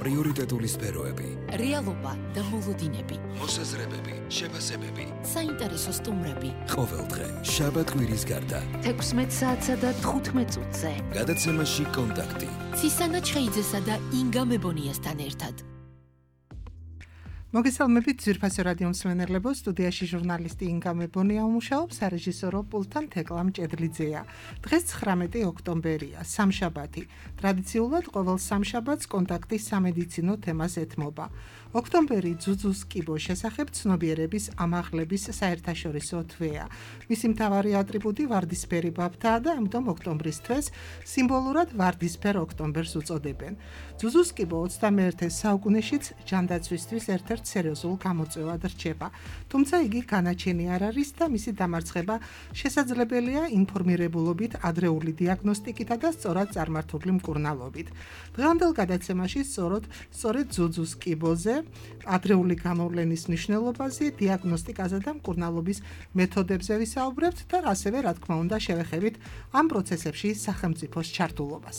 პრიორიტეტული სფეროები, რეალობა და მოლოდინები, მოსაზრებები, შეფასებები, საინტერესო სტუმრები. ყოველდღე, შაბათ-კვირის გარდა, 16 საათსა და 15 წუთზე. გადაცემაში კონტაქტი. ცისანა ჩხეიძესა და ინგა მებონიასთან ერთად. მოგესალმებით ძვირფასო რადიო მსმენელებო, სტუდიაში ჟურნალისტი ინგა მებონია უმუშაობს, სარეჟისორო პულტთან თეკლა მჭედლიძეა. დღეს 19 ოქტომბერია, სამშაბათი. ტრადიციულად ყოველ სამშაბათს კონტაქტის სამედიცინო თემას ეთმობა. ოქტომბერი ძუძუს კიბოს შესახებ ცნობიერების ამაღლების საერთაშორისო თვეა. მისი მთავარი ატრიბუტი ვარდისფერი ბაფთაა და ამიტომ ოქტომბრის თვეს სიმბოლურად ვარდისფერ ოქტომბერს უწოდებენ. ძუძუს კიბო 21 საუკუნეშიც ჯანდაცვისთვის ერთ-ერთ სერიოზულ გამოწვევად რჩება. თუმცა იგი განაჩენი არ არის და მისი დამარცხება შესაძლებელია ინფორმირებულობით, ადრეული დიაგნოსტიკითა და სწორად წარმართული მკურნალობით. დღევანდელ გადაცემაში სწორედ ძუძუს კიბოზე, ადრეული გამოვლენის მნიშვნელობაზე, დიაგნოსტიკაზე და მკურნალობის მეთოდებზე ვისაუბრებთ და ასევე, რა თქმა უნდა, შევეხებით ამ პროცესებში სახელმწიფოს ჩართულობას.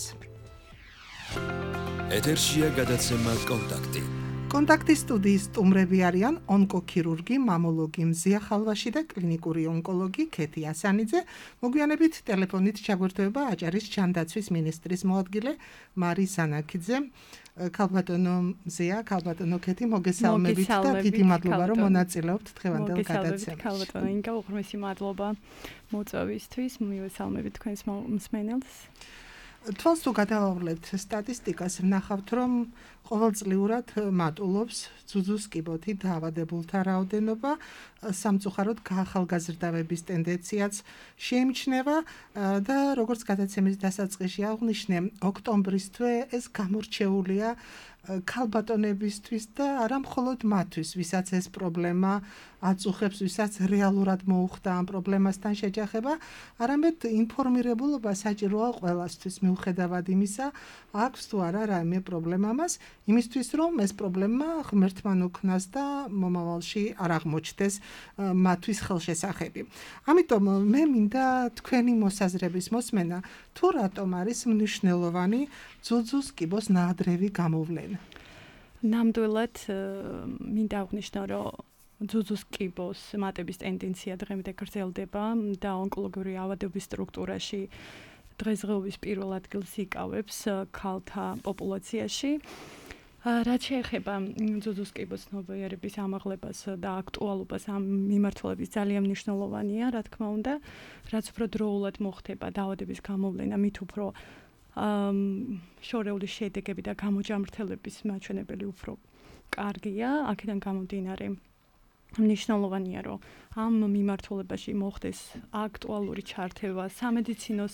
ეთერშია გადაცემა კონტაქტი. კონტაქტის სტუდიის სტუმრები არიან ონკოქირურგი, მამოლოგი მზია ხალვაში და კლინიკური ონკოლოგი ქეთი ასანიძე. მოგვიანებით ტელეფონით ჩაგვერთვება აჭარის ჯანდაცვის მინისტრის მოადგილე მარი ზანაქიძე. ქალბატონო მზია, ქალბატონო ქეთი, მოგესალმებით და დიდი მადლობა რომ მონაწილეობთ დღევანდელ გადაცემაში. ქალბატონო ინგა, უღრმესი მადლობა მოწვევისთვის, მივესალმებით თქვენს მსმენელს. თვალს თუ გადავავლებთ სტატისტიკას, ვნახავთ, რომ ყოველწლიურად მატულობს ძუძუს კიბოთი დაავადებულთა რაოდენობა, სამწუხაროდ გაახალგაზრდავების ტენდენციაც შეიმჩნევა და როგორც გადაცემის დასაწყისში აღვნიშნე, ოქტომბრის თვე ეს გამორჩეულია ქალბატონებისთვის და არა მხოლოდ მათთვის, ვისაც ეს პრობლემა აწუხებს, ვისაც რეალურად მოუხდა ამ პრობლემასთან შეჯახება, არამედ ინფორმირებულობა საჭიროა ყველასთვის, მიუხედავად იმისა, აქვს თუ არა რაიმე პრობლემა მას, იმისთვის რომ ეს პრობლემა ღმერთთან უქნას და მომავალში არ აღმოჩნდეს მათთვის ხელშესახები. ამიტომ მე მინდა თქვენი მოსაზრების მოსმენა, თუ რატომ არის მნიშვნელოვანი ძუძუს კიბოს ნაადრევი გამოვლენა. ნამდვილად მინდა აღვნიშნო, რომ ძუძუს კიბოს მატების ტენდენცია დღემდე გრძელდება და ონკოლოგიური ავადობის სტრუქტურაში დღესდღეობის პირველ ადგილს იკავებს ქალთა პოპულაციაში. რაც შეეხება ძუძუს კიბოს ცნობიერების ამაღლებას და აქტუალობას, ამ მიმართულების ძალიან მნიშვნელოვანია, რა თქმა უნდა, რაც უფრო დროულად მოხდება დაავადების გამოვლენა, მით უფრო შორეული შედეგები და გამოჯამრთელების მაჩვენებელი უფრო კარგია. აქედან გამომდინარე, მნიშვნელოვანია, რომ ამ მიმართულებაში მოხდეს აქტუალური ჩართება სამედიცინო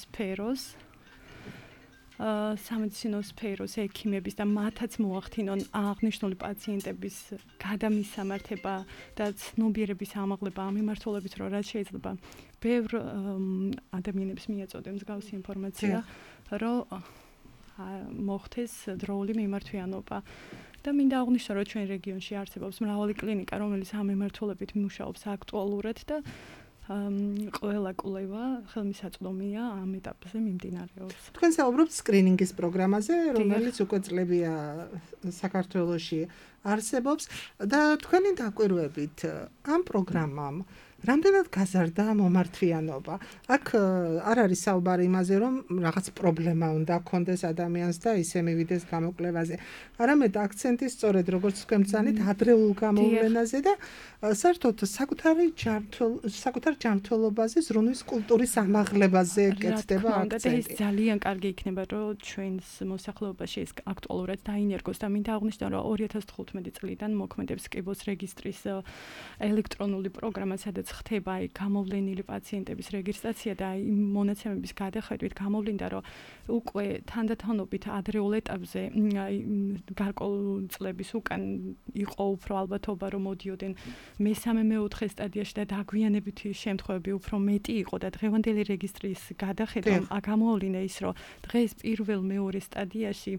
სფეროს ექიმების და მათაც მოახდინონ აღნიშნული პაციენტების გადამისამართება და ცნობიერების ამაღლება ამ მიმართულებით, რომ რაც შეიძლება ბევრ ადამიანებს მიეწოდოს მსგავსი ინფორმაცია, რომ მოხდეს დროული მიმართვიანობა. და მინდა აღვნიშნო, რომ ჩვენ რეგიონში არსებობს მრავალი კლინიკა, რომელიც ამ მიმართულებით მუშაობს აქტუალურად და ყველა კვლევა ხელმისაწვდომია ამ ეტაპზე მიმდინარეობს. თქვენ საუბრობთ სკრინინგის პროგრამაზე, რომელიც უკვე წლებია საქართველოში არსებობს და თქვენი დაკვირვებით ამ პროგრამამ რამდენად გაზარდა მომართვიანობა? აქ არ არის საუბარი იმაზე, რომ რაღაც პრობლემა უნდა ჰქონდეს ადამიანს და ისე მივიდეს გამოკვლევაზე. არამედ აქცენტი სწორედ როგორც თქვენ ბრძანეთ, ადრეულ გამოვლენაზე და საერთოდ საკუთარ ჯანმრთელობაზე ზრუნვის კულტურის ამაღლებაზე კეთდება აქცენტი. ეს ძალიან კარგი იქნება, რომ ჩვენს მოსახლეობაში ეს აქტუალურად დაინერგოს და მინდა აღვნიშნო, რომ 2015 წლიდან მოქმედებს კიბოს რეგისტრის ელექტრონული პროგრამა, სადაც ხდება გამოვლენილი პაციენტების რეგისტრაცია და იმ მონაცემების გადახედვით გამოვლინდა, რომ უკვე თანდათანობით ადრეულ ეტაპზე გარკვეული წლების უკან იყო უფრო ალბათობა, რომ მოდიოდნენ მესამე-მეოთხე სტადიაში და დაგვიანებითი შემთხვევები უფრო მეტი იყო და დღევანდელი რეგისტრის გადახედვა გამოავლინა ის, რომ დღეს პირველ-მეორე სტადიაში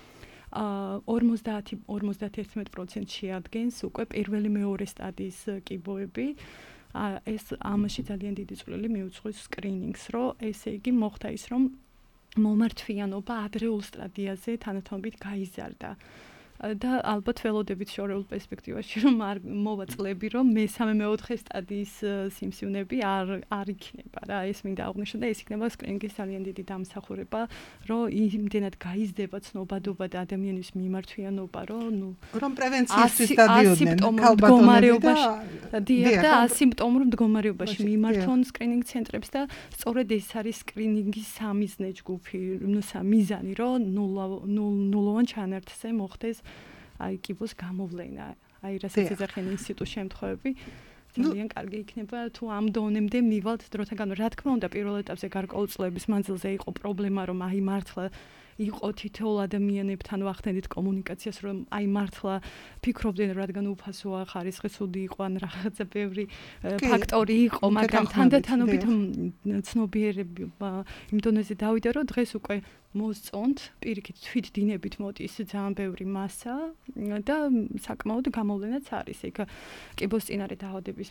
50-51% შეადგენს უკვე პირველი-მეორე სტადიის კიბოები. ეს ამაში ძალიან დიდი წვლილი მიუძღვის სკრინინგს, რომ ესე იგი მოხდა ის, რომ მომართვიანობა ადრეულ სტადიაზე თანდათანობით გაიზარდა. და ალბათ ველოდებით შორეულ პერსპექტივაში რომ არ მოვა წლები რომ მესამე მეოთხე სტადიის სიმსივნები არ იქნება რა ეს მინდა აღვნიშნო და ეს იქნება სკრინინგის ძალიან დიდი დამსახურება რომ იმდენად გაიზრდება ცნობადობა და ადამიანის მიმართვიანობა რომ პრევენციისთვის დადიოდნენ ქალბატონები და ასიმპტომურ მდგომარეობაში მიმართონ სკრინინგ ცენტრებს და სწორედ ეს არის სკრინინგის სამიზნე ჯგუფი მიზანი რომ ნულოვან ჩანართზე მოხდეს აი კიბოს გამოვლენა აი რასაც ეძახიან ინსტიტუტის შემთხვევები ძალიან კარგი იქნება თუ ამ დონემდე მივალთ დროთა განმავლობაში რა თქმა უნდა პირველ ეტაპზე გარკვეულ წლების მანძილზე იყო პრობლემა რომ აი მართლა იყო თითოეულ ადამიანებთან ვახდენით კომუნიკაციას რომ აი მართლა ფიქრობდნენ რადგან უფასოა ხარისხი ცუდი იყო ან რაღაცა ბევრი ფაქტორი იყო მაგრამ თანდათანობით ცნობიერება იმ დონეზე დავიდა რომ დღეს უკვე მოსწონთ პირიქით თვით დინებით მოდის ძალიან ბევრი მასა და საკმაოდ გამოვლენაც არის იქ კიბოს წინარე დაავადების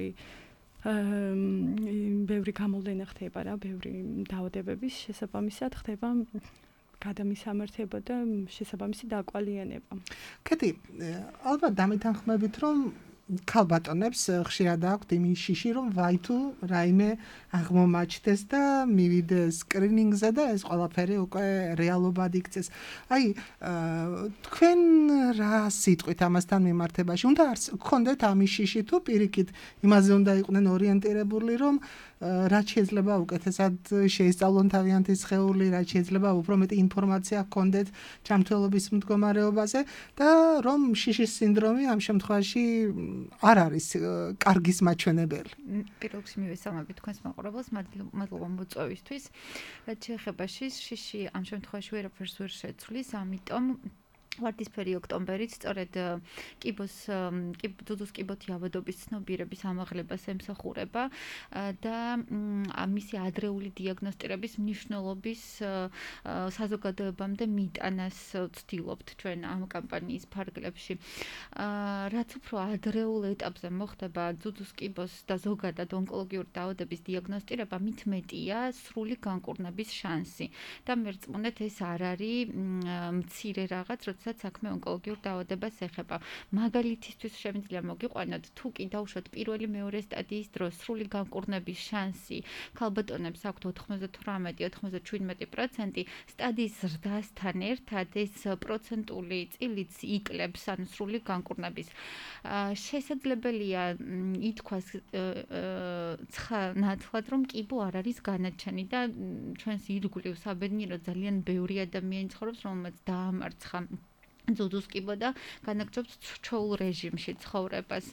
ბევრი გამოვლენა ხდება რა ბევრი დაავადებების შესაბამისად ხდება გადამისამართება და შესაბამისი დაკვალიანება. კეთი, ალბათ დამეთანხმებით რომ ქალბატონებს ხშირად აქვთ იმის შიში რომ ვაი თუ რაიმე აღმომაჩნდეს და მივიდეს სკრინინგზე და ეს ყველაფერი უკვე რეალობად იქცეს. აი თქვენ რა სიტყვით ამასთან მიმართებაში უნდა გქონდეთ ამის შიში თუ პირიქით იმაზე უნდა იყვნენ ორიენტირებული რომ რაც შეიძლება უკეთესად შეისწავლონ თავიანთი სხეული, რაც შეიძლება უფრო მეტი ინფორმაცია გქონდეთ ჯანმრთელობის მდგომარეობაზე და რომ შიშის სინდრომი ამ შემთხვევაში არ არის კარგის მაჩვენებელი. პირველს მივესალმები თქვენს მაყურებელს, მადლობა მოწვევისთვის. რაც შეეხება შიში ამ შემთხვევაში ვერაფერს ვერ შეცვლის, ამიტომ ვარდისფერი ოქტომბერით სწორედ კიბოს კიბოთი ავადობის ცნობიერების ამაღლებას ემსახურება და მისი ადრეული დიაგნოსტირების მნიშვნელობის საზოგადოებამდე მიტანას ვცდილობთ ჩვენ ამ კამპანიის ფარგლებში. რაც უფრო ადრეულ ეტაპზე მოხდება ძუძუს კიბოს და ზოგადად ონკოლოგიური დაავადების დიაგნოსტირება, მით მეტია სრული განკურნების შანსი. და მერწმუნეთ ეს არ არის მცირე რაღაც, როდესაც საქმე ონკოლოგიურ დაავადებას ეხება. მაგალითისთვის შემიძლია მოგიყვანოთ, თუ კი დავუშვათ პირველი მეორე სტადიის დროს სრული განკურნების შანსი ქალბატონებს აქვთ 98-97%, სტადიის ზრდასთან ერთად ეს პროცენტული წილიც იკლებს ანუ სრული განკურნების. შესაძლებელია ითქვას ნათლად, რომ კიბო არ არის განაჩენი და ჩვენს ირგვლივ საბედნიეროდ ძალიან ბევრი ადამიანი ცხოვრობს, რომელმაც დაამარცხა ძუძუს კიბო და განაგრძობს ჩოულ რეჟიმში ცხოვრებას.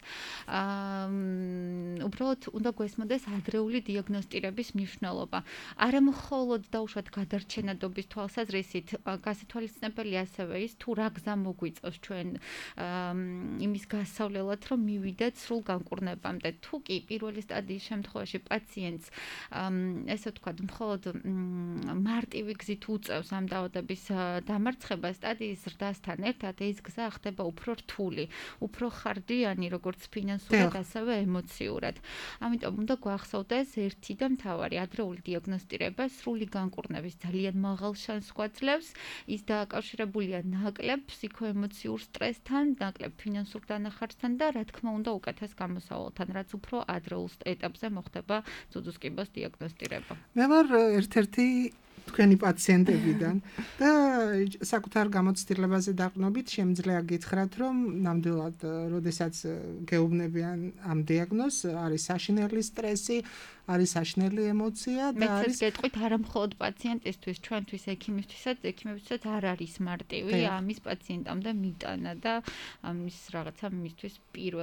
უბრალოდ უნდა გვესმოდეს ადრეული დიაგნოსტირების მნიშვნელობა. არა მხოლოდ დაუშვათ გადარჩენადობის თვალსაზრისით, გასათვალისწინებელი ასევე ის, თუ რა გზა მოგვიწევს ჩვენ იმის გასავლელად, რომ მივიდეთ სრულ განკურნებამდე. თუ კი პირველი სტადიის შემთხვევაში პაციენტს ესე ვთქვათ, მხოლოდ მარტივი გზით უწევს ამ დაავადების დამარცხებას, სტადიის ზრდასთან ერთად ეს გზა ხდება უფრო რთული, უფრო ხარჯიანი, როგორც ფინანსურად, ასევე ემოციურად. ამიტომ უნდა გვახსოვდეს ერთი და მთავარი ადრეული დიაგნოსტირება სრული განკურნების ძალიან მაღალ შანსს გვაძლევს. ის დააკავშირებულია ნაკლებ ფსიქოემოციურ სტრესთან, ნაკლებ ფინანსურ დანახარჯთან და რა თქმა უნდა უკეთეს გამოსავალთან, რაც უფრო ადრეულ ეტაპზე მოხდება ძუძუს კიბოს დიაგნოსტირება. მე ვარ ერთ-ერთი თქვენი პაციენტებიდან და საკუთარ გამოცდილებაზე დაყრდნობით შემიძლია გითხრათ, რომ ნამდვილად, როდესაც გეუბნებიან ამ დიაგნოზს, არის საშინელი სტრესი, არის საშინელი ემოცია და არის გეტყვით არა მხოლოდ პაციენტისთვის, ჩვენთვის ექიმებისთვისაც არ არის მარტივი ამის პაციენტამდე მიტანა და ამის რაღაცა მისთვის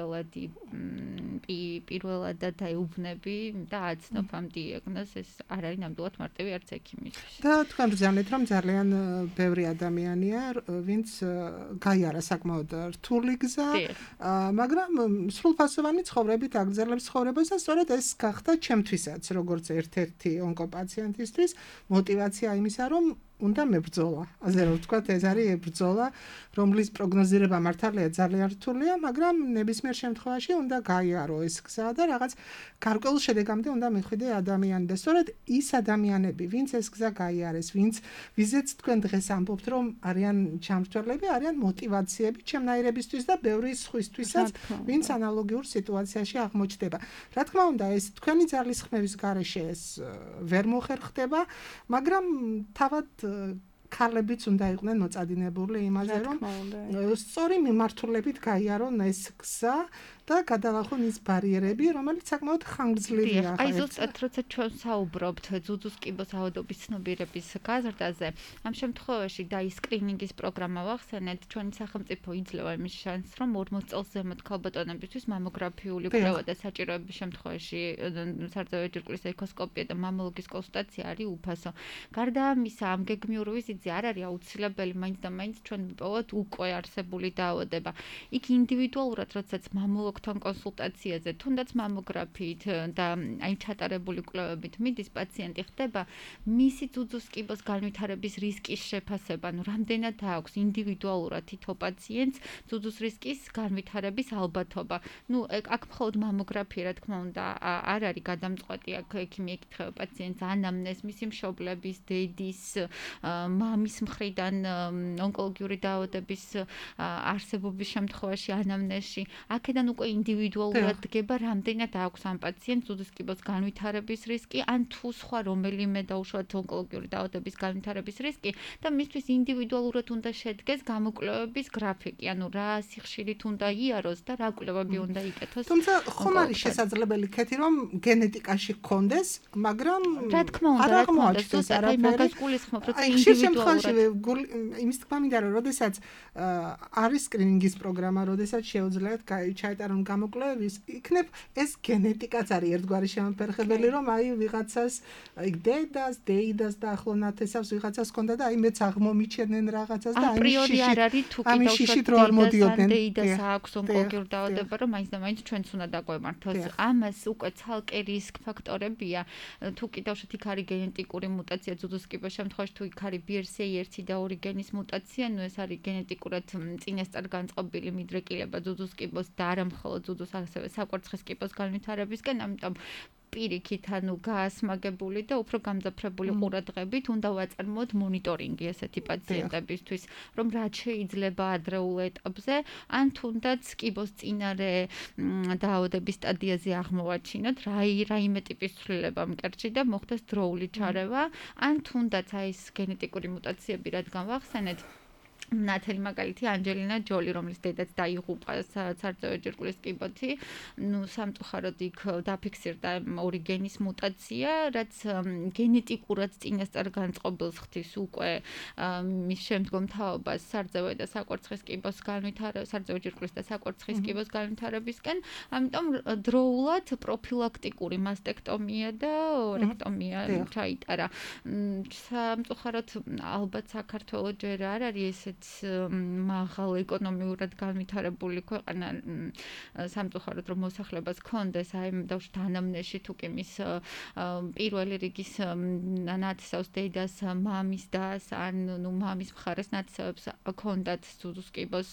პირველადად დაეუბნები და აცნობ ამ დიაგნოზს, ეს არ არის ნამდვილად მარტივი არც ექიმისთვის. და თქვენ ბრძანეთ, რომ ძალიან ბევრი ადამიანია, ვინც გაიარა საკმაოდ რთული გზა, მაგრამ სრულფასოვანი ცხოვრებით აგრძელებს ცხოვრებას და სწორედ ეს გახდა ჩემთვისაც, როგორც ერთ-ერთი ონკოპაციენტისთვის, მოტივაცია იმისა, რომ უნდა მებრძოლა. ასე რომ ვთქვათ, ეს არის ბრძოლა, რომლის პროგნოზირება მართალია ძალიან რთულია, მაგრამ ნებისმიერ შემთხვევაში უნდა გაიარო ეს გზა და რაღაც გარკვეულ შედეგამდე უნდა მიხვიდე ადამიანი და სწორედ ის ადამიანები, ვინც ეს გზა გაიარეს, ვიზეც თქვენ დღეს ამბობთ, რომ არიან ჩამრთვლები, არიან мотиваციები ჩემნაირებისთვის და ბევრი სხვისთვისაც, ვინც ანალოგიურ სიტუაციაში აღმოჩნდება. რა თქმა უნდა, ეს თქვენი ძალისხმევის გარეშე ეს ვერ მოხერხდება, მაგრამ თავად ქალებიც უნდა იყვნენ მოწადინებული იმაზე, რომ სწორი მიმართულებით გაიარონ ეს გზა და გადალახონ ის ბარიერები, რომელიც საკმაოდ ხანგრძლივია. აი ზუსტად როცა ჩვენ საუბრობთ ძუძუს კიბოს ავადობის ცნობიერების გაზრდაზე, ამ შემთხვევაში და ის სკრინინგის პროგრამა ვახსენეთ, ჩვენი სახელმწიფო იძლევა იმის შანსს, რომ 40 წელს ზემოთ ქალბატონებისთვის მამოგრაფიული კვლევა და საჭიროების შემთხვევაში სარძევი ჯირკვლის ეკოსკოპია და მამოლოგის კონსულტაცია არის უფასო. გარდა ამისა, ამ გეგმიურ ვიზიტზე არ არის აუცილებელი მაინც და მაინც ჩვენ ვიპოვოთ უკვე არსებული დაავადება. იქ ინდივიდუალურად, როდესაც მამოლოგ კონსულტაციაზე, თუნდაც მამოგრაფიით და აი ჩატარებული კვლევებით მიდის პაციენტი ხდება მისი ძუძუს კიბოს განვითარების რისკის შეფასება, ანუ რამდენად აქვს ინდივიდუალურად თითო პაციენტს ძუძუს რისკის განვითარების ალბათობა. აქ მხოლოდ მამოგრაფია, რა თქმა უნდა, არ არის გადამწყვეტი, აქ ექიმი ეკითხება პაციენტს ანამნეზს, მისი მშობლების, დედის, მამის მხრიდან ონკოლოგიური დაავადების არსებობის შემთხვევაში ანამნეზში. აქედან უკვე ინდივიდუალურად დგება, რამდენად აქვს ამ პაციენტს ძუძუს კიბოს განვითარების რისკი, ან თუ სხვა რომელიმე დაუშვათ ონკოლოგიური დაავადების განვითარების რისკი და მისთვის ინდივიდუალურად უნდა შედგეს გამოკვლევების გრაფიკი, ანუ რა სიხშირით უნდა იაროს და რა კვლევები უნდა იკეთოს. თუმცა ხომ არის შესაძლებელი ქეთი, რომ გენეტიკაში გქონდეს, მაგრამ რა თქმა უნდა, ზუსტად აი მაგას გულისხმობ, რომ ინდივიდუალურად იმის თქმა მინდა, რომ როდესაც არის სკრინინგის პროგრამა, როდესაც შეუძლიათ ჩაეტარონ გამოკვლევების, იქნებ ეს გენეტიკაც არის ერთგვარი შემოფერხებელი, რომ აი ვიღაცას დედას და ახლო ნათესავს ვიღაცას ქონდა და აი მეც აღმომიჩენენ რაღაცას და აი პრიორი არ არის თუ კიდევ დედას აქვს ონკოლოგიური დაავადება, რომ მაინც და მაინც ჩვენც უნდა დაგვემართოს. ამას უკვე ცალკე რისკ ფაქტორებია, თუ კიდევ იქ არის გენეტიკური მუტაცია ძუძუს კიბოს შემთხვევაში, თუ იქ არის BRCA1 და 2 გენის მუტაცია, ეს არის გენეტიკურად წინასწარ განწყობილი მიდრეკილება ძუძუს კიბოს და არა მხოლოდ ძუძუს, ასევე საკვერცხის კიბოს განვითარებისკენ, ამიტომ პირიქით, გაასმაგებული და უფრო გამძაფრებული ყურადღებით უნდა ვაწარმოოთ მონიტორინგი ესეთი პაციენტებისთვის, რომ რაც შეიძლება ადრეულ ეტაპზე, ან თუნდაც კიბოს წინარე დაავადების სტადიაზე აღმოვაჩინოთ, რაიმე ტიპის ცვლილება მკერდში და მოხდეს დროული ჩარევა, ან თუნდაც აი ეს გენეტიკური მუტაციები, რადგან ვახსენეთ, ნათელი მაგალითი ანჯელინა ჯოლი, რომლის დედაც დაიღუპა სარძევი ჯირკვლის კიბოთი, სამწუხაროდ იქ დაფიქსირდა 2 გენის მუტაცია, რაც გენეტიკურად წინასწარ განწყობილს ხდის უკვე მის შემდგომ თაობას სარძევი და საკვერცხის კიბოს განვითარების, სარძევი ჯირკვლის და საკვერცხის კიბოს განვითარებისკენ, ამიტომ დროულად პროფილაქტიკური მასტექტომია და ორექტომია ჩაიტარა. სამწუხაროდ ალბათ საქართველოს ჯერ არ არის ესეთ მაღალ ეკონომიურად განვითარებული ქვეყანა, სამწუხაროდ რომ მოსახლეობას ჰქონდეს აი დავუშვათ ანამნეზში თუ კი მის პირველი რიგის ნათესავს დედას, მამის დას, ან მამის მხარეს ნათესავებს ჰქონდათ ძუძუს კიბოს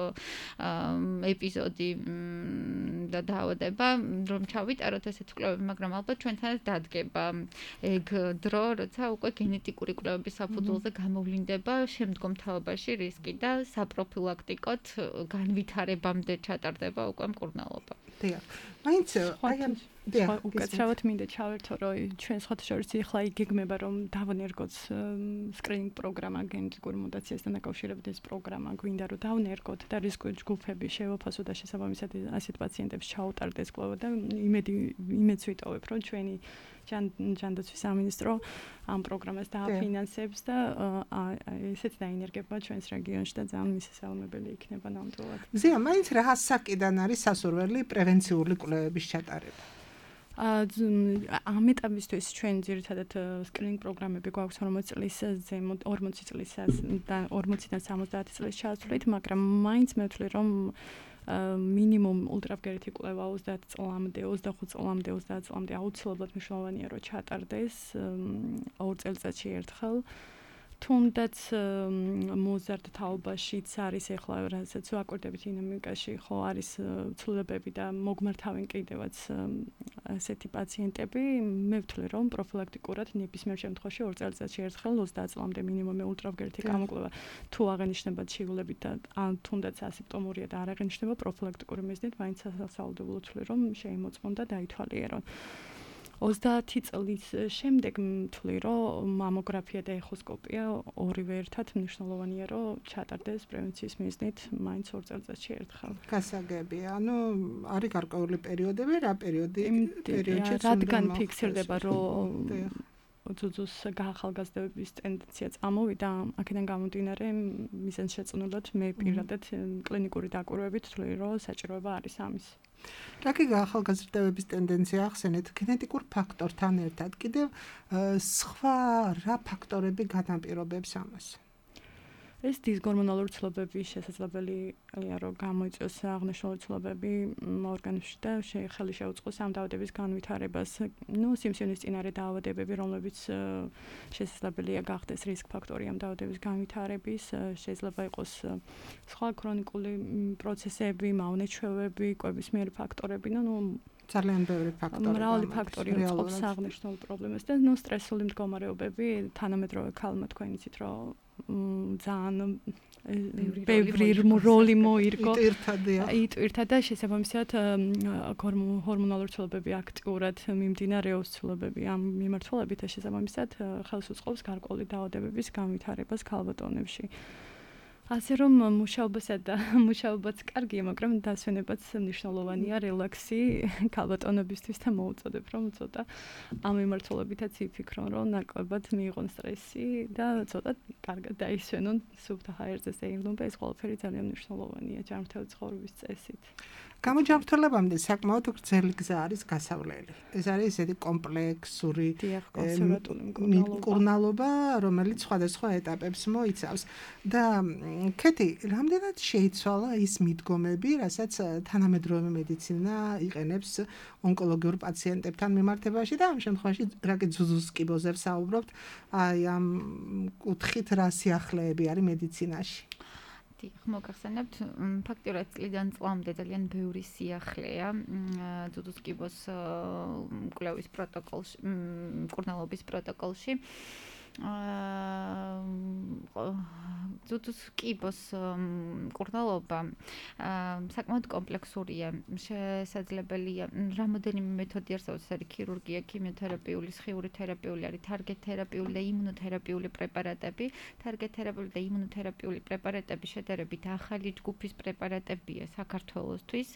ეპიზოდი და დაავადება, რომ ჩავიტაროთ ესეთ კვლევები, მაგრამ ალბათ ჩვენთანაც დადგება ეგ დრო, როცა უკვე გენეტიკური კვლევების საფუძველზე გამოვლინდება შემდგომ თაობაში რისკი და საპროფილაქტიკოდ განვითარებამდე ჩატარდება უკვე მკურნალობა. დიახ. მაინც აი ამ უკაცრავად მინდა ჩავერთო, რომ ჩვენ სხვათა შორის ახლა იგეგმება, რომ დავანერგოთ სკრინინგ პროგრამა გენეტიკური მუტაციასთან დაკავშირებით, ეს პროგრამა გვინდა რომ დავანერგოთ და რისკი ჯგუფები შევაფასოთ და შესაბამისად ასეთ პაციენტებს ჩაუტარდეს კვლევა და იმედს ვიტოვებ, რომ ჩვენი ჯანდაცვის სამინისტრო ამ პროგრამას დააფინანსებს და ესეც დაინერგება ჩვენს რეგიონში და ძალიან მისასალმებელი იქნება ნამდვილად. ზია, მაინც რა საკიდან არის სასურველი პრევენციული კვლევების ჩატარება? ამ ეტაპისთვის ჩვენ ძირითადად სკრინინგ პროგრამები გვაქვს 40 წლის ზემოთ 40 წლის და 40-დან 70 წლის ჩასვლით, მაგრამ მაინც მე ვთვლი რომ მინიმუმ ულტრავგერეთი კვლევა 30 წლამდე, 25 წლამდე, 30 წლამდე აუცილებლად მნიშვნელოვანია რომ ჩატარდეს 2 წელიწადში ერთხელ თუნდაც მოზარდ თაობაშიც არის ახლა რასაც ვაკურდებით დინამიკაში ხო არის ცვლილებები და მოგმართავენ კიდევაც ასეთი პაციენტები მე ვთვლი რომ პროფილაქტიკურად ნებისმიერ შემთხვევაში 2 წელიწადში ერთხელ 30 წლამდე მინიმუმი ულტრავგერთი გამოკვლევა თუ აღენიშნება ჩივილებით და ან თუნდაც ასიმპტომურია და არ აღენიშნება პროფილაქტიკური მიზნით მაინც სასავალდებელო ვთვლი რომ შეიმოწმონ და დაითვალიერონ 30 წლის შემდეგ ვთვლი რომ მამოგრაფია და ეხოსკოპია ორივე ერთად მნიშვნელოვანია რომ ჩატარდეს პრევენციის მიზნით მაინც 2 წელიწადში ერთხელ. გასაგებია. ანუ არის გარკვეული პერიოდები, რა პერიოდში რადგან ფიქსირდება რომ ძუძუს გაახალგაზრდების ტენდენცია წამოვიდა, აქედან გამომდინარე მიზანშეწონილად მე პირადად კლინიკური დაკვირვებით ვთვლი რომ საჭიროება არის ამის. რაკი გაახალგაზრდების ტენდენცია ახსენეთ გენეტიკურ ფაქტორთან ერთად კიდევ სხვა რა ფაქტორები განაპირობებს ამას? ეს დისგორმონალური ცვლილებების შესაძლებელია რომ გამოიწვიოს აღნიშნული ცვლილებები ორგანიზმში და ხელი შეუწყოს ამ დაავადების განვითარებას. სიმსივნის წინარე დაავადებები, რომლებიც შესაძლებელია გახდეს რისკ ფაქტორი ამ დაავადების განვითარების, შეიძლება იყოს სხვა ქრონიკული პროცესები, მავნეჩვევები, კვებისმიერი ფაქტორები, ძალიან ბევრი ფაქტორი. მრავალი ფაქტორი უწყობს აღნიშნულ პრობლემას და სტრესული მდგომარეობები, თანამედროვე ქალმა თქვენ იცით რომ ძალიან ბევრი როლი მოირგო იტვირთა და შესაბამისად ჰორმონალური ცვლილებები აქტიურად მიმდინარეობს ცვლილებები ამ მიმართულებით და შესაბამისად ხელს უწყობს გარკვეული დაავადებების განვითარებას ქალბატონებში. ასე რომ მუშაობაც კარგია, მაგრამ დასვენებაც მნიშვნელოვანია რელაქსი ქალბატონებისთვის და მოუწოდებ რომ ცოტა ამ მიმართულებითაც იფიქრონ რომ ნაკლებად მიიღონ სტრესი და ცოტა კარგად დაისვენონ სუფთა ჰაერზე ზეიმლონ და ეს ყველაფერი ძალიან მნიშვნელოვანია ჯანმრთელი ცხოვრების წესით. გამოჯანმრთელებამდე საკმაოდ გრძელი გზა არის გასავლელი. ეს არის ესეთი კომპლექსური მკურნალობა, რომელიც სხვადასხვა ეტაპებს მოიცავს და კეთი, რამდენად შეიცვალა ის მიდგომები, რასაც თანამედროვე მედიცინა იყენებს ონკოლოგიურ პაციენტებთან მიმართებაში და ამ შემთხვევაში რაკი ძუძუს კიბოზე ვსაუბრობთ, აი ამ კუთხით რა სიახლეები არის მედიცინაში? მოგახსენებთ, ფაქტიურად წლიდან წლამდე ძალიან ბევრი სიახლეა ძუძუს კიბოს კვლევის პროტოკოლში, მკურნალობის პროტოკოლში. ძუძუს კიბოს მკურნალობა საკმაოდ კომპლექსურია, შესაძლებელია რამოდენიმე მეთოდი არსებობს, არის ქირურგია, ქიმიოთერაპიული, სხიური თერაპიული, არის თარგეტ თერაპიული და იმუნოთერაპიული პრეპარატები. თარგეტ თერაპიული და იმუნოთერაპიული პრეპარატები შედარებით ახალი ჯგუფის პრეპარატებია საქართველოსთვის.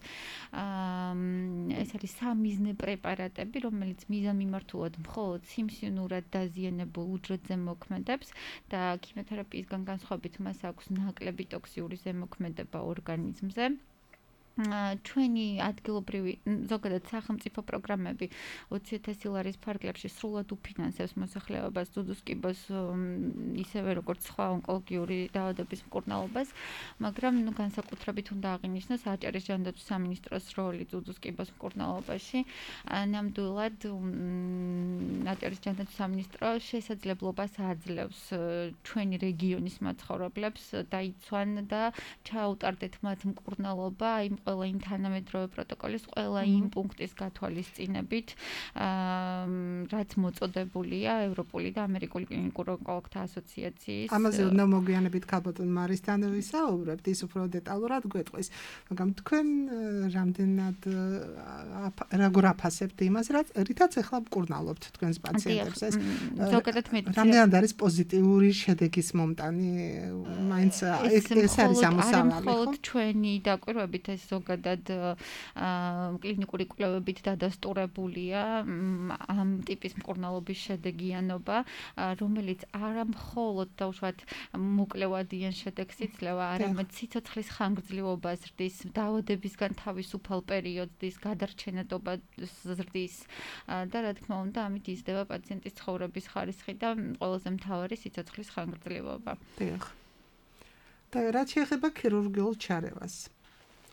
ეს არის სამიზნე პრეპარატები, რომელიც მიზანმიმართულად მხოლოდ სიმსივნურად დაზიანებულ უჯრედს ზემოქმედებს და ქიმიოთერაპიისგან განსხვავებით მას აქვს ნაკლები ტოქსიური ზემოქმედება ორგანიზმზე. ჩვენი ადგილობრივი ზოგადად სახელმწიფო პროგრამები 20,000 ლარის ფარგლებში სრულად უფინანსებს მოსახლეობას ძუძუს კიბოს ისევე როგორც სხვა ონკოლოგიური დაავადების მკურნალობას, მაგრამ განსაკუთრებით უნდა აღინიშნოს აჭარის ჯანდაცვის სამინისტროს როლი ძუძუს კიბოს მკურნალობაში. ნამდვილად აჭარის ჯანდაცვის სამინისტრო შესაძლებლობას აძლევს ჩვენი რეგიონის მაცხოვრებლებს დაიცვან და ჩაუტარდეთ მათ მკურნალობა იმ ყველა იმ თანამედროვე პროტოკოლის ყველა იმ პუნქტის გათვალისწინებით, რაც მოწოდებულია ევროპული და ამერიკული კლინიკურ ონკოლოგთა ასოციაციის. ამაზე უნდა მოგვიანებით ქალბატონ მარისთან ვისაუბრებთ, ის უფრო დეტალურად გვეტყვის, მაგრამ თქვენ რამდენად როგორ აფასებთ იმას, რითაც ახლა მკურნალობთ თქვენს პაციენტებს? ზოგადად მედიცინაში რამდენად არის პოზიტიური შედეგის მომტანი? მაინც ეს არის ამოსავალი, ხო? მხოლოდ ჩვენი დაკვირვებით ეს ზოგადად კლინიკური კვლევებით დადასტურებულია ამ ტიპის მკურნალობის შედეგიანობა, რომელიც არა მხოლოდ დაუშვათ მოკლევადიან შედეგს იძლევა, არამედ სიცოცხლის ხანგრძლივობას ზრდის, დაავადებისგან თავისუფალ პერიოდს გადარჩენადობას ზრდის და რა თქმა უნდა, ამით იზრდება პაციენტის ცხოვრების ხარისხი და ყველაზე მთავარი სიცოცხლის ხანგრძლივობა. და რაც შეეხება ქირურგიულ ჩარევას.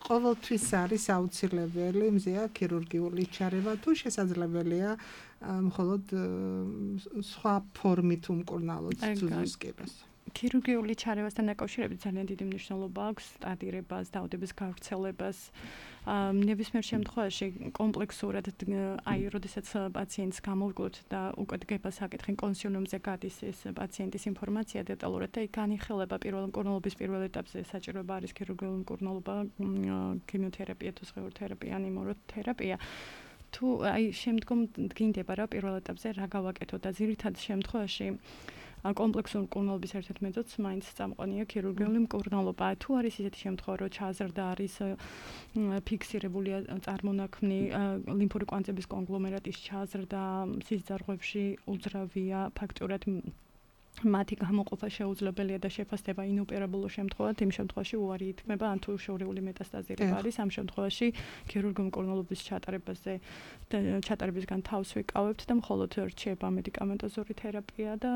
ყოველთვის არის აუცილებელი მზეა ქირურგიული ჩარევა თუ შესაძლებელია მხოლოდ სხვა ფორმით უმკურნალოდ ძუძუსკებას. ქირურგიული ჩარევასთან დაკავშირებით ძალიან დიდი მნიშვნელობა აქვს სტადირებას, დაავადების გავრცელებას. ნებისმიერ შემთხვევაში კომპლექსურად აი, როდესაც პაციენტს გამოვიკლოთ და უკვე დგება საკითხი კონსილიუმზე გადის ეს პაციენტის ინფორმაცია დეტალურად და იქ განიხილება პირველ მკურნალობის პირველ ეტაპზე საჭიროება არის ქირურგიული მკურნალობა, ქიმიოთერაპია თუ სხეულთერაპია, ან იმუნოთერაპია. თუ აი შემდგომ დგინდება რა პირველ ეტაპზე რა გავაკეთო და ძირითად შემთხვევაში კომპლექსური მკურნალობის ერთ-ერთ მეთოდს მაინც წამყვანია ქირურგიული მკურნალობა. თუ არის ისეთი შემთხვევა, რომ ჩაზრდა არის ფიქსირებულია წარმონაქმნი ლიმფური კვანძების კონგლომერატის ჩაზრდა სისხლძარღვებში უძრავია ფაქტურად მათი გამოყოფა შეუძლებელია და შეფასდება ინოპერაბულო შემთხვევად, იმ შემთხვევაში უარი ითქმება, ან თუ შორეული მეტასტაზირება არის, ამ შემთხვევაში ქირურგიული მკურნალობის ჩატარებისგან თავს ვიკავებთ და მხოლოდ რჩება მედიკამენტოზური თერაპია და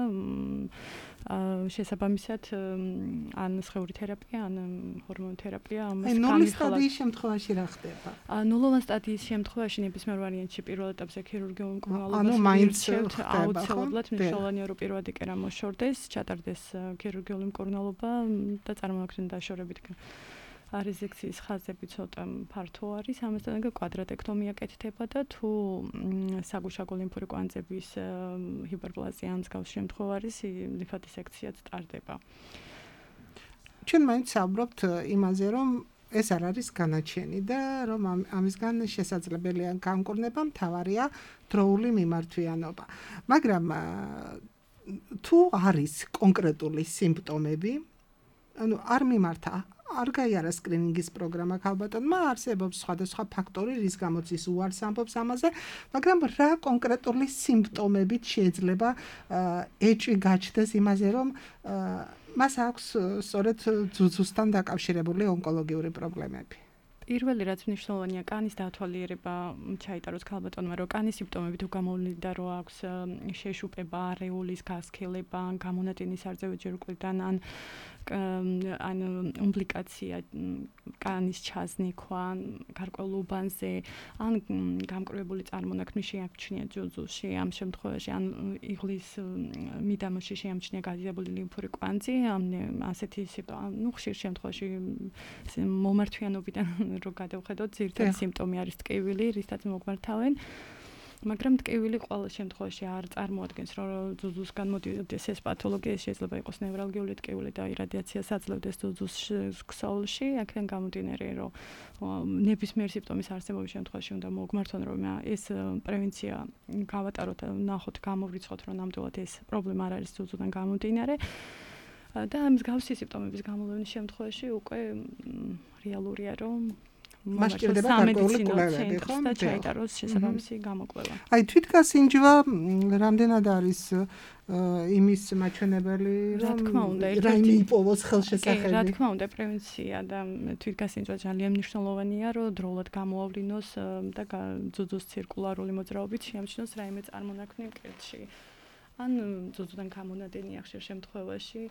შესაბამისად ან სხეული თერაპია, ან ჰორმონოთერაპია ამას განიხილავს. ნულის სტადიის შემთხვევაში რა ხდება? ნულოვან სტადიის შემთხვევაში ნებისმიერ ვარიანტში პირველ ეტაპზე ქირურგიული მკურნალობას ვირჩევთ აუცილებლად, მნიშვნელოვანია რომ პირვადი კერა მოშორდეს, ჩატარდეს ქირურგიული მკურნალობა და წარმონაქმნი დაშორებით რეზექციის ხაზები ცოტა ფართო არის, ამასთან ერთად კვადრატექტომია კეთდება და თუ საგუშაგო ლიმფური კვანძების ჰიპერპლაზია ან მსგავს შემთხვევა არის, ლიმფადისექციაც ტარდება. ჩვენ მაინც საუბრობთ იმაზე, რომ ეს არ არის განაჩენი და რომ ამისგან შესაძლებელია გამკურნება, მთავარია დროული მიმართვიანობა. მაგრამ თუ არის კონკრეტული სიმპტომები, ანუ არ მიმართა, არ გაიარა სკრინინგის პროგრამა ქალბატონმა, არსებობს სხვადასხვა ფაქტორი, რის გამოც ის უარს ამბობს ამაზე, მაგრამ რა კონკრეტული სიმპტომებით შეიძლება ეჭვი გაჩნდეს იმაზე, რომ მას აქვს სწორედ ძუძუსთან დაკავშირებული ონკოლოგიური პრობლემები. პირველი რაც მნიშვნელოვანია, კანის დათვალიერება ჩაიტაროს ქალბატონმა, რომ კანის სიმპტომები თუ გამოვლინდა, რომ აქვს შეშუპება, არეულის გასქელება, გამონატენი სარძევი ჯირკვლიდან, ან უმბლიკაცია კანის ჩაზნიქვა, გარკვეულ უბანზე, ან გამკრვებული წარმონაქმნი შეამჩნია ძუძუსში, ამ შემთხვევაში, ან იღლის მიდამოში შეამჩნია გაზიდებული ლიმფური კვანძი, ასეთი სიტუაცია, ხშირ შემთხვევაში მომართვიანობიდან რო გადავხედოთ, ძირითადი სიმპტომი არის ტკივილი, რითაც მოგმართავენ. მაგრამ ტკივილი ყოველ შემთხვევაში არ წარმოადგენს, რომ ძუძუსგან მოდიოდეს ეს პათოლოგია, შეიძლება იყოს ნევრალგიული ტკივილი და irradiatsiას აძლევდეს ძუძუს ქსოვლში, აქედან გამომდინარე, რომ ნებისმიერ სიმპტომის არსებობის შემთხვევაში უნდა მოგმართონ, რომ ეს პრევენცია გავატაროთ, ნახოთ, გამოვრიცხოთ, რომ ნამდვილად ეს პრობლემა არ არის ძუძუდან გამომდინარე. და მსგავსი სიმპტომების გამოვლენის შემთხვევაში უკვე რეალურია, რომ მას ჭირდება გარკვეული კვლევები, ხო? და ჩაიტაროს შესაბამისი გამოკვლევა. აი, თვითგასინჯვა რამდენად არის იმის მაჩვენებელი, რა თქმა უნდა, რა იპოვოს ხელშესახები? რა თქმა უნდა, პრევენცია და თვითგასინჯვა ძალიან მნიშვნელოვანია, რომ დროულად გამოავლინოს და ძუძუს ცირკულარული მოძრაობით შეამჩნიოს რაიმე წარმონაქმნი მკერდში. ან ძუძუდან გამონადენია ხშირ შემთხვევაში,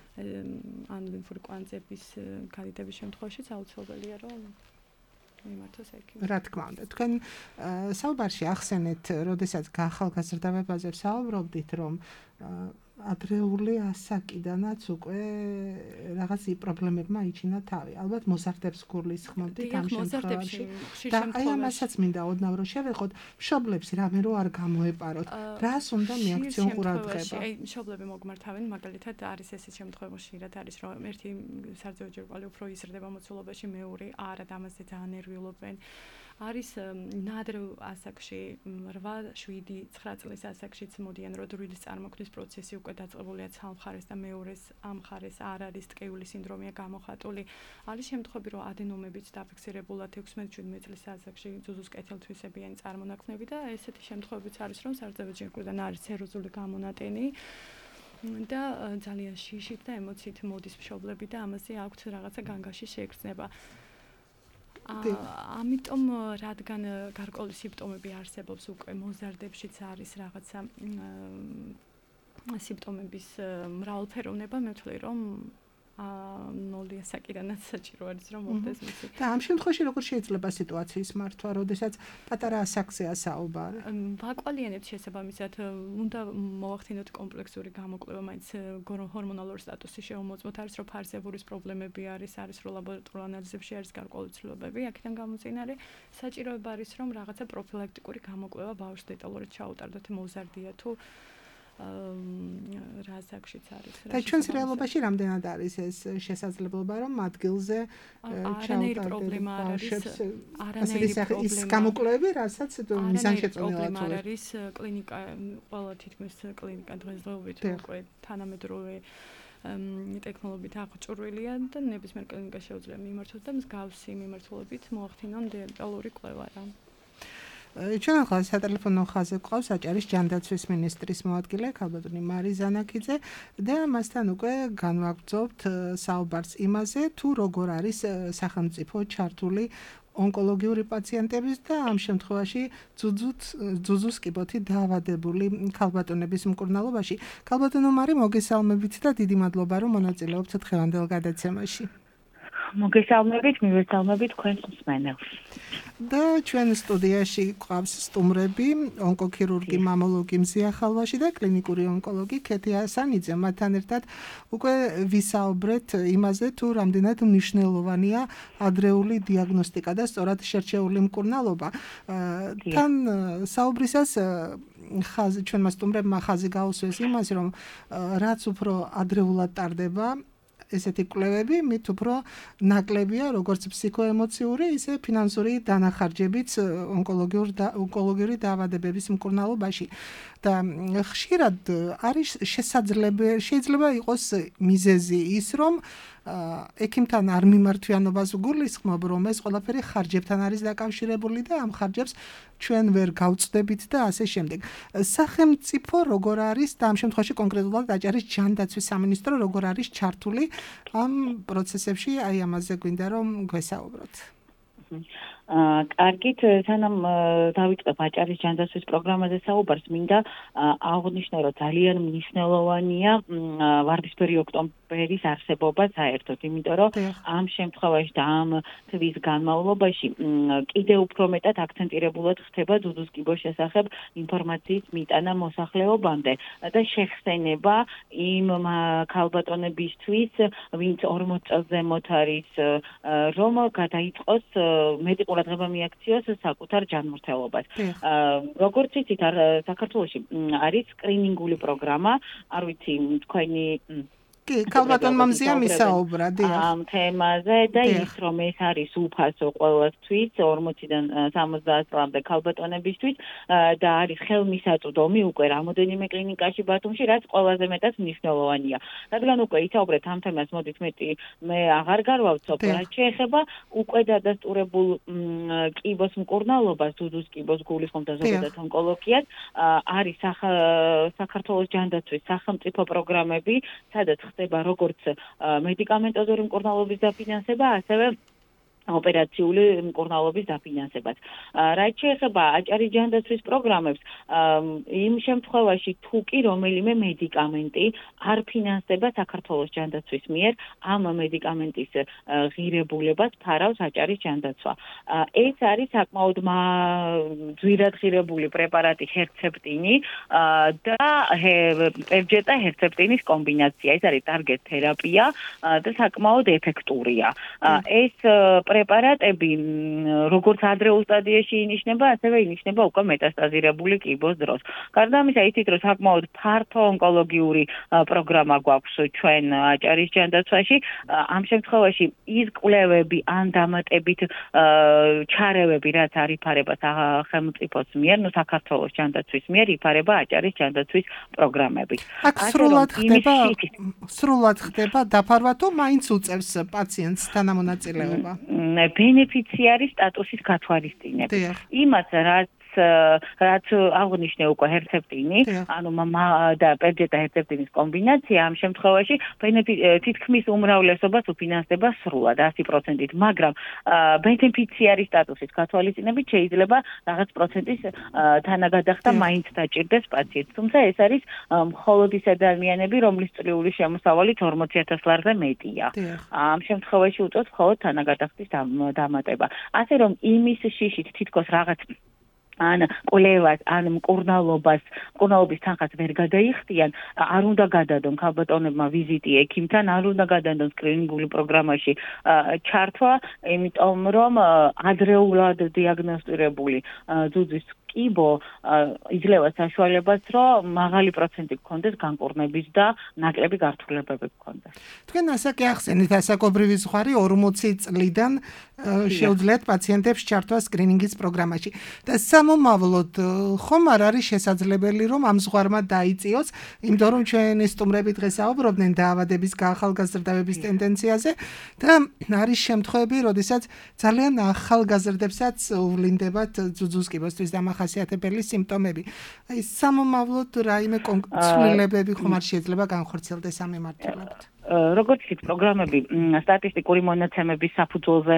ან ლიმფური კვანძების გადიდების შემთხვევაშიც აუცილებელია, რომ მიმართოს ექიმი. რა თქმა უნდა, თქვენ საუბარში ახსენეთ, როდესაც გახალგაზრდავებაზე საუბრობდით, რომ ადრეული ასაკიდანაც უკვე რაღაც პრობლემებმა იჩინა თავი. ალბათ მოზარდებს გურლის ხმობდით ამ შემთხვევაში. და აი ამასაც მინდა ოდნავ რომ შევეხოთ, მშობლებს რამე რო არ გამოეპაროთ. რას უნდა მიაქციონ ყურადღება? აი, მშობლები მოგმართავენ, მაგალითად არის ესეთ შემთხვევაში, რაც არის, რომ ერთი სარძევი ჯირკვალი უფრო იზრდება მოცულობაში, მეორე არა და ამაზე ძალიან ნერვიულობენ. არის ნადრევ ასაკში 8, 7, 9 წლის ასაკშიც მოდიან, რომ დროილის წარმოქმნის პროცესი უკვე დაწყებულია ცალმხარეს და მეორეს ამხარეს არ არის ტკივილი სინდრომია გამოხატული. არის შემთხვევები, რომ ადენომებიც დაფიქსირებულად 16-17 წლის ასაკში ძუძუს კეთილთვისებიანი წარმონაქმნები და ესეთი შემთხვევებიც არის, რომ სარძევი ჯირკვლიდან არის სეროზული გამონატენი. და ძალიან შიშით და ემოციით მოდის მშობლები და ამაზე აქვთ რაღაცა განგაში შეგრძნება. ამიტომ რადგან გარკვეული სიმპტომები არსებობს უკვე მოზარდებშიც არის რაღაცა სიმპტომების მრავალფეროვნება, მე ვთვლი, რომ ნოლია საკიდანაც საჭირო არის რომ მოხდეს მისი. და ამ შემთხვევაში როგორ შეიძლება სიტუაციის მართვა, როდესაც პატარა ასაკზეა საუბარი? ვაკვალიანებთ შესაბამისად, უნდა მოვახდინოთ კომპლექსური გამოკვლევა, მაინც ჰორმონალური სტატუსი შევმოწმოთ, არის რომ ფარსებურის პრობლემები არის რომ ლაბორატორიულ ანალიზებში არის გარკვეული ცვლილებები, აქედან გამომწინარე საჭიროება არის რომ რაღაცა პროფილაქტიკური გამოკვლევა ბავშვს დეტალურად ჩაუტარდოთ, მოზარდია თუ რა საკშიც არის. და ჩვენს რეალობაში რამდენად არის ეს შესაძლებლობა რომ ადგილზე არანაირი პრობლემა არ არის. ის გამოკვლევები, რასაც მიზანშეწონილად არის კლინიკა, ყველა თითქმის კლინიკა დღესდღეობით უკვე თანამედროვე ტექნოლოგიით აღჭურვილია და ნებისმიერ კლინიკაში შეუძლია მიმართოს და მსგავსი მიმართულებით მოახდინონ დენტალური კვლევა რა. ჩვენ ახლა სატელეფონო ხაზზე გვყავს აჭარის ჯანდაცვის მინისტრის მოადგილე ქალბატონი მარი ზანაკიძე და მასთან უკვე განვაგრძობთ საუბარს იმაზე თუ როგორ არის სახელმწიფო ჩართული ონკოლოგიური პაციენტების და ამ შემთხვევაში ძუძუს კიბოთი დაავადებული ქალბატონების მკურნალობაში. ქალბატონო მარი, მოგესალმებით და დიდი მადლობა რომ მონაწილეობთ დღევანდელ გადაცემაში. მოგესალმებით, მივესალმებით თქვენს მსმენელს. და ჩვენ სტუდიაში გვყავს სტუმრები, ონკოქირურგი, მამოლოგი მზია ხალვაში და კლინიკური ონკოლოგი ქეთი ასანიძე. მათთან ერთად უკვე ვისაუბრეთ იმაზე, თუ რამდენად მნიშვნელოვანია ადრეული დიაგნოსტიკა და სწორად შერჩეული მკურნალობა. თან საუბრისას ჩვენმა სტუმრებმა ხაზი გაუსვეს იმას, რომ რაც უფრო ადრეულად ტარდება ესეთი კვლევები, მით უფრო ნაკლებია როგორც ფსიქოემოციური, ისე ფინანსური დანახარჯებიც ონკოლოგიური დაავადებების მკურნალობაში. და ხშირად არის შეიძლება იყოს მიზეზი ის, რომ ექიმთან არ მიმართვიანობას გულისხმობ, რომ ეს ყველაფერი ხარჯებთან არის დაკავშირებული და ამ ხარჯებს ჩვენ ვერ გავწდებით და ასე შემდეგ. სახელმწიფო როგორ არის და ამ შემთხვევაში კონკრეტულად აჭარის ჯანდაცვის სამინისტრო როგორ არის ჩართული ამ პროცესებში, აი ამაზე გვინდა რომ გვესაუბროთ. კარგით, სანამ დავიწყებ აჭარის ჯანდაცვის პროგრამაზე საუბარს, მინდა აღვნიშნო, რომ ძალიან მნიშვნელოვანია ვარდისფერი ოქტომბერის არსებობა საერთოდ, იმიტომ რომ ამ შემთხვევაში და ამ თვის განმავლობაში კიდევ უფრო მეტად აქცენტირებულად ხდება ძუძუს კიბოს შესახებ ინფორმაციის მიტანა მოსახლეობამდე და შეხსენება იმ ქალბატონებისთვის, ვინც 40 წელს ზემოთ არის, რომ გადაიწყოს მედიკურ ყურადღება მიაქციოს საკუთარ ჯანმრთელობას. როგორც იცით, საქართველოში არის სკრინინგული პროგრამა, არ ვიცი, თქვენი ქალბატონმა მზია მისაუბრა ამ თემაზე და ის რომ ეს არის უფასო ყველასთვის 40-დან 70 წლამდე ქალბატონებისთვის და არის ხელმისაწვდომი უკვე რამოდენიმე კლინიკაში ბათუმში, რაც ყველაზე მეტად მნიშვნელოვანია. რადგან უკვე ისაუბრეთ ამ თემას, მოდით მე აღარ გარვავცობ, რაც შეეხება უკვე დადასტურებულ კიბოს მკურნალობას, ძუძუს კიბოს გულისხმობ და ზოგადად ონკოლოგიას, არის საქართველოს ჯანდაცვის სახელმწიფო პროგრამები, სადაც ხდება როგორც მედიკამენტოზური მკურნალობის დაფინანსება, ასევე ოპერაციული მკურნალობის დაფინანსებაც. რაც შეეხება აჭარის ჯანდაცვის პროგრამებს, იმ შემთხვევაში თუ კი რომელიმე მედიკამენტი არ ფინანსდება საქართველოს ჯანდაცვის მიერ, ამ მედიკამენტის ღირებულებას ფარავს აჭარის ჯანდაცვა. ეს არის საკმაოდ ძვირად ღირებული პრეპარატი ჰერცეპტინი და პევჯეტა ჰერცეპტინის კომბინაცია. ეს არის ტარგეტ თერაპია და საკმაოდ ეფექტურია. ეს პრეპარატები როგორც ადრეულ სტადიაში ინიშნება, ასევე ინიშნება უკვე მეტასტაზირებული კიბოს დროს. გარდა ამისა, იცით, რომ საკმაოდ ფართო ონკოლოგიური პროგრამა გვაქვს ჩვენ აჭარის ჯანდაცვაში. ამ შემთხვევაში ის კვლევები ან დამატებით ჩარევები, რაც არ იფარება სახელმწიფოს მიერ, საქართველოს ჯანდაცვის მიერ იფარება აჭარის ჯანდაცვის პროგრამებით. აქ სრულად ხდება დაფარვა თუ მაინც უწევს პაციენტს თანამონაწილეობა? ბენეფიციარის სტატუსის გათვალისწინებით. იმას, რაც რაც აღნიშნე უკვე ჰერცეპტინი, ანუ და პერჯეტა ჰერცეპტინის კომბინაცია ამ შემთხვევაში თითქმის უმრავლესობას უფინანსდება სრულად 100%-ით, მაგრამ ბენეფიციარის სტატუსის გათვალისწინებით შეიძლება რაღაც პროცენტის თანაგადახდა მაინც დაჭირდეს პაციენტს. თუმცა ეს არის მხოლოდ ის ადამიანები, რომლის წლიური შემოსავალი 40,000 ლარზე მეტია. ამ შემთხვევაში უწევთ მხოლოდ თანაგადახდის დამატება. ასე რომ იმის შიშით თითქოს რაღაც ან კვლევას, ან მკურნალობის თანხას ვერ გადაიხდიან, არ უნდა გადადონ ქალბატონებმა ვიზიტი ექიმთან, არ უნდა გადადონ სკრინინგული პროგრამაში ჩართვა, იმიტომ რომ ადრეულად დიაგნოსტირებული ძუძვის კიბო იძლევა საშუალებას, რომ მაღალი პროცენტი გქონდეს განკურნების და ნაკლები გართულებები გქონდეს. თქვენ ასაკი ახსენეთ, ასაკობრივი ზღვარი 40 წლიდან შეუძლიათ პაციენტებს ჩართვა სკრინინგის პროგრამაში. და სამომავლოდ ხომ არ არის შესაძლებელი, რომ ამ ზღვარმა დაიწიოს, იმიტომ რომ ჩვენი სტუმრები დღეს საუბრობდნენ დაავადების გაახალგაზრდავების ტენდენციაზე და არის შემთხვევები, როდესაც ძალიან ახალგაზრდებსაც უვლინდებათ ძუძუს კიბოსთვის დამახასიათებელი სიმპტომები. აი სამომავლოდ რაიმე ცვლილებები ხომ არ შეიძლება განხორციელდეს ამ მიმართულებით? როგორც ის პროგრამები სტატისტიკური მონაცემების საფუძველზე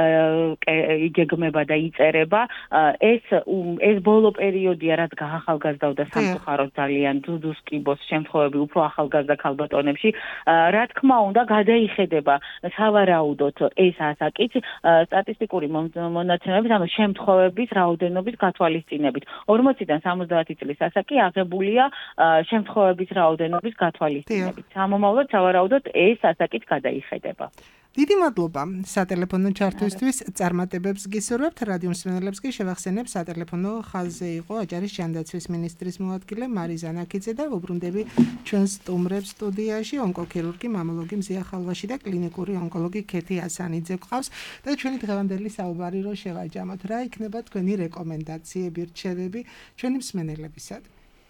იგეგმება და იწერება, ეს ბოლო პერიოდია, რაც გაახალგაზრდავდა სამწუხაროდ ძალიან ძუძუს კიბოს შემთხვევები უფრო ახალგაზრდა ქალბატონებში, რა თქმა უნდა გადაიხედება სავარაუდოდ ეს ასაკიც სტატისტიკური მონაცემების, ანუ შემთხვევების რაოდენობის გათვალისწინებით. 40-დან 70 წლის ასაკი აღებულია შემთხვევების რაოდენობის გათვალისწინებით. სამომავლოდ სავარაუდოდ ეს ასაკით გადაიხედება. დიდი მადლობა სატელეფონო ჩართვისთვის. წარმატებებს გისურვებთ. რადიო მსმენელებს კი შევახსენებ, სატელეფონო ხაზზე იყო აჯარის ჯანდაცვის მინისტრის მოადგილე მარი ზანაქიძე და ვუბრუნდები ჩვენს სტუმრებს სტუდიაში, ონკოქირურგი, მამოლოგი მზია ხალვაში და კლინიკური ონკოლოგი ქეთი ასანიძე გვყავს და ჩვენი დღევანდელი საუბარი რო შევაჯამოთ. რა იქნება თქვენი რეკომენდაციები, რჩევები ჩვენი მსმენელებისადმი?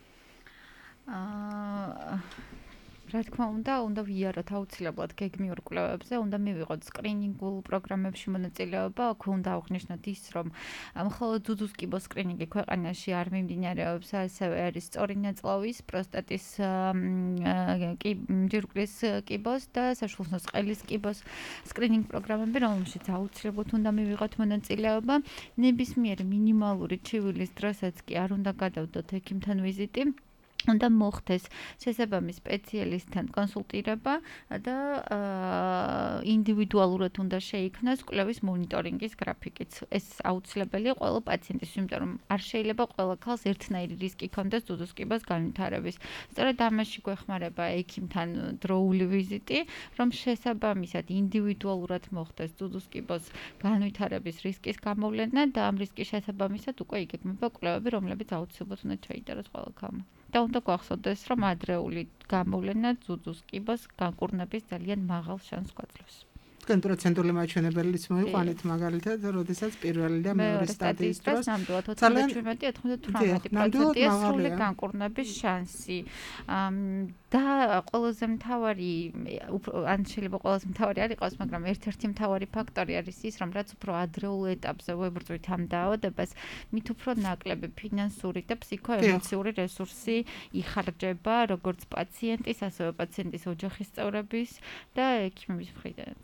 რა თქმა უნდა ვიაროთ აუცილებლად გეგმიურ კვლევებზე, უნდა მივიღოთ სკრინინგულ პროგრამებში მონაწილეობა, აქვე უნდა აღვნიშნოთ ის, რომ მხოლოდ ძუძუს კიბოს სკრინინგი ქვეყანაში არ მიმდინარეობს, ასევე არის სწორი ნაწლავის, პროსტატის ჯირკვლის კიბოს და საშუალო წყლის კიბოს სკრინინგ პროგრამები, რომელშიც აუცილებლად უნდა მივიღოთ მონაწილეობა. ნებისმიერი მინიმალური ჩივილის დროსაც კი არ უნდა გადავდოთ ექიმთან ვიზიტი. უნდა მოხდეს შესაბამის სპეციალისტთან კონსულტირება და ინდივიდუალურად უნდა შეიქმნას კვლევის მონიტორინგის გრაფიკიც. ეს აუცილებელია ყველა პაციენტის, იმიტომ რომ არ შეიძლება ყველა ქალს ერთნაირი რისკი ჰქონდეს ძუძუს კიბოს განვითარების. სწორედ ამაში გვეხმარება ექიმთან დროული ვიზიტი, რომ შესაბამისად ინდივიდუალურად მოხდეს ძუძუს კიბოს განვითარების რისკის გამოვლენა და ამ რისკის შესაბამისად უკვე იგეგმება კვლევები, რომლებიც აუცილებლად უნდა ჩაიწეროს ყველა ქალმა. და უნდა გვახსოვდეს, რომ ადრეული გამოვლენა ძუძუს კიბოს განკურნების ძალიან მაღალ შანსს გვაძლევს. თქვენ პროცენტული მაჩვენებელიც მოიყვანეთ მაგალითად, როდესაც პირველი და მეორე სტადიის დროს ნამდვილად 97-98%-ია სრული განკურნების შანსი. და ყველაზე მთავარი, ან შეიძლება ყველაზე მთავარი არ იყოს, მაგრამ ერთ-ერთი მთავარი ფაქტორი არის ის, რომ რაც უფრო ადრეულ ეტაპზე ვებრძვით ამ დაავადებას, მით უფრო ნაკლები ფინანსური და ფსიქოემოციური რესურსი იხარჯება როგორც პაციენტის, ასევე პაციენტის ოჯახის წევრების და ექიმების მხრიდანაც.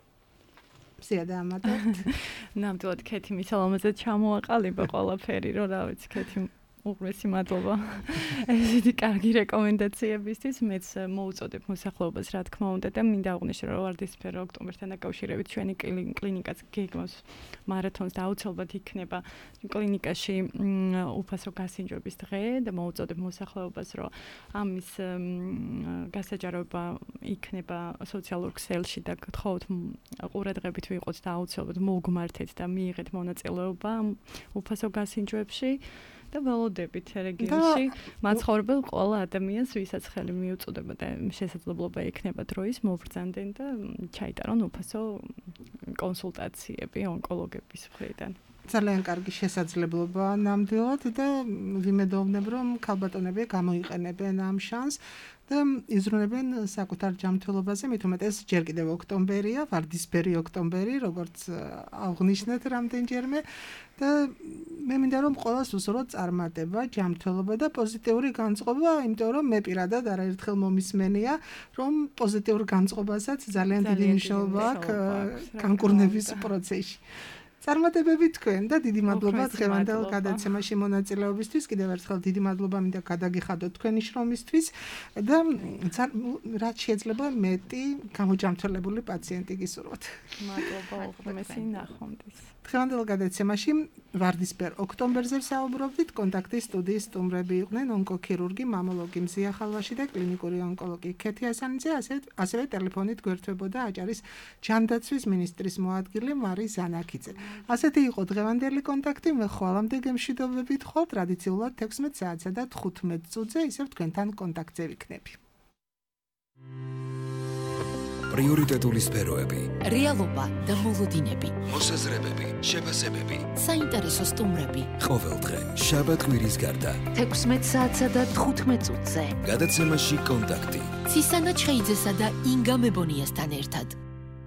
ზიადამატებთ. ნამდვილად ქეთი მისალამაზე ჩამოაყალიბა ყველაფერი, რომ რა ვიცი, ქეთი უღრესი მადლობა. ესეთი კარგი რეკომენდაციებისთვის მეც მოუწოდებ მოსახლეობას, რა თქმა უნდა და მინდა აღვნიშნო, რომ ვარდისფერ ოქტომბერთან დაკავშირებით ჩვენი კლინიკაც გეგმავს მარათონს და აუცილებლად იქნება კლინიკაში უფასო გასინჯვების დღე და მოუწოდებ მოსახლეობას, რომ ამის გასაჯაროება იქნება სოციალურ ქსელში და გთხოვთ ყურადღებით ვიყოთ და აუცილებლად მოგმართეთ და მიიღეთ მონაწილეობა უფასო გასინჯვებში. და ველოდებით რეგიონში მაცხოვრებელ ყველა ადამიანს, ვისაც ხელი მიუწოდება და შესაძლებლობა ექნება დროის მოვბრძანდნენ და ჩაიტარონ უფასო კონსულტაციები ონკოლოგების მხრიდან. ძალიან კარგი შესაძლებლობა ნამდვილად და ვიმედოვნებ, რომ ქალბატონები გამოიყენებენ ამ შანსს და იზრუნებენ საკუთარ ჯანმრთელობაზე, მით უმეტეს ჯერ კიდევ ოქტომბერია, ვარდისფერი ოქტომბერი, როგორც აღნიშნეთ რამდენჯერმე და მე მინდა რომ ყველას უსურვოთ წარმატება, ჯანმრთელობა და პოზიტიური განწყობა, იმიტომ რომ მე პირადად არაერთხელ მომისმენია, რომ პოზიტიურ განწყობასაც ძალიან დიდი მნიშვნელობა აქვს განკურნების პროცესში. წარმატებები თქვენ და დიდი მადლობა დღევანდელ გადაცემაში მონაწილეობისთვის. კიდევ ერთხელ დიდი მადლობა მინდა გადაგიხადოთ თქვენი შრომისთვის და რაც შეიძლება მეტი გამოჯანმრთელებული პაციენტი გისურვოთ. მადლობა უღრმესი ნახვამდის. დღევანდელ გადაცემაში ვარდისფერ ოქტომბერზე საუბრობდით. კონტაქტის სტუდიის სტუმრები იყვნენ ონკოქირურგი, მამოლოგი მზია ხალვაში და კლინიკური ონკოლოგი ქეთი ასანიძე, ასევე ტელეფონით გვერდთვებოდა აჭარის ჯანდაცვის მინისტრის მოადგილე მარი ზანაკიძე. ასეთი იყო დღევანდელი კონტაქტი. მე ხვალამდე გემშვიდობებით ხვალ ტრადიციულად 16 საათსა და 15 წუთზე ისევ თქვენთან კონტაქტზე ვიქნები. პრიორიტეტული სფეროები, რეალობა და მოლოდინები, მოსაზრებები, შეფასებები, საინტერესო სტუმრები. ყოველდღე შაბათ-კვირის გარდა 16 საათსა და 15 წუთზე. გადაცემაში კონტაქტი. ცისანა ჩხეიძესა და ინგა მებონიასთან ერთად.